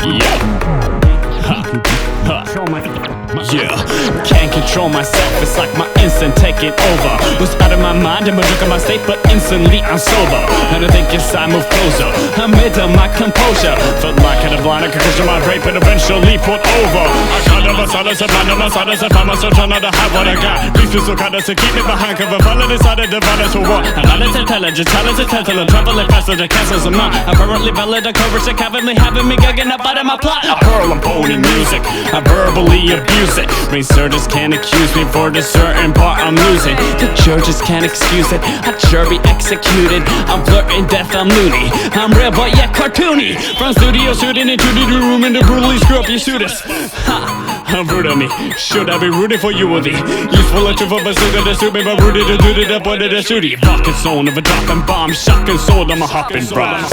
Yeah. Ha. Ha. Yeah, can't control myself, it's like my instant taking over. Was out of my mind, I'm a drunk of my state, but instantly I'm sober. And I think as I move closer, I'm into my composure. Felt like I had a blind concussion, my rape, and eventually put over. I can't ever silence a blind, my silence, I find myself trying to hide what I got. Beef is so kind of to keep me behind cover, finally decided to divide us for what? And all it's intelligence, talents is tantalum, traveling faster than castles of mine. Apparently valid, the courage that constantly having me gagging up out of my plot. I hurl and pony music, I verbally abuse it. Researchers can't accuse me for the certain part I'm losing. The judges can't excuse it, I'd sure be executed. I'm flirting death, I'm loony, I'm real but yet cartoony. From studio shooting into the room and to brutally screw up your students. Ha, how rude of me, should I be rooting for you or thee? Useful and truthful but still gonna shoot me, but rooted to do it up under the shooty. Fucking soul of a dropping bomb, shocking soul, I'm a hopping bronze.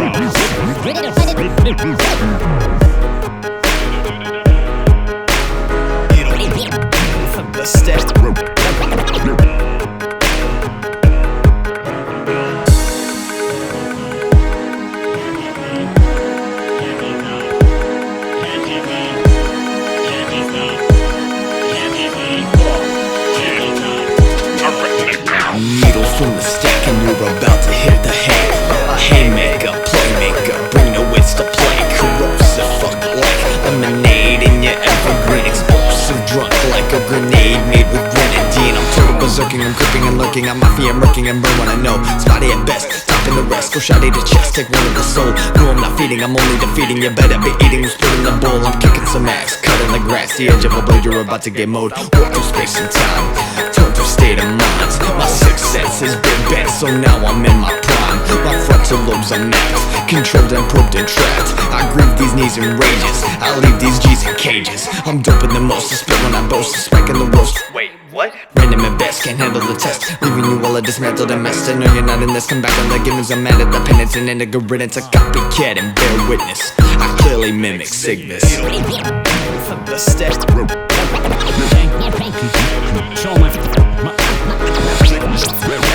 Needles from the stack and you're about to hit the hay. Haymaker, playmaker, bring the wits to play. Corrosive, fuck like lemonade in your evergreen. Explosive, drunk like a grenade made with grenadine. I'm total berserking, I'm creeping and lurking. I'm mafia, murking and burn when I know. Spotty at best, topping the rest. Go shotty to chest, take one of the soul. No, I'm not feeding, I'm only defeating. You better be eating, I'm spitting the bowl. I'm kicking some ass, cutting the grass. The edge of a blade, you're about to get mowed. Walk through space and time, turn through state of mind. My sixth sense has been bent, so now I'm in my prime. My frontal lobes are maxed, controlled and probed and trapped. I grieve these knees in rages, I leave these G's in cages. I'm doping the most, I spit when I boast, spiking the roast. Wait, what? Random at best, can't handle the test. Leaving you all a dismantled and messed. I know you're not in this, come back on the givens. I'm mad at the penance and then the good riddance. A copycat and bear witness, I clearly mimic Cygnus. The step.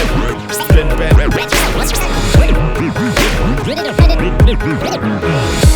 Show my